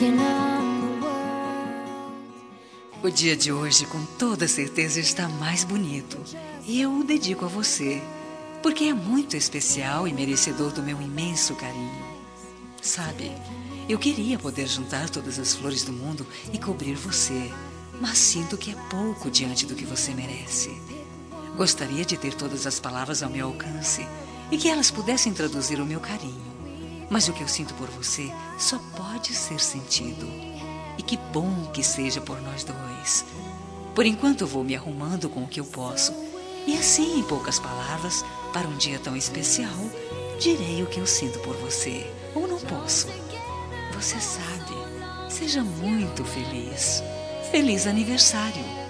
O dia de hoje, com toda certeza, está mais bonito. E eu o dedico a você, porque é muito especial e merecedor do meu imenso carinho. Sabe, eu queria poder juntar todas as flores do mundo e cobrir você, mas sinto que é pouco diante do que você merece. Gostaria de ter todas as palavras ao meu alcance e que elas pudessem traduzir o meu carinho. Mas o que eu sinto por você só pode ser sentido. E que bom que seja por nós dois. Por enquanto vou me arrumando com o que eu posso. E assim, em poucas palavras, para um dia tão especial, direi o que eu sinto por você. Ou não posso. Você sabe. Seja muito feliz. Feliz aniversário.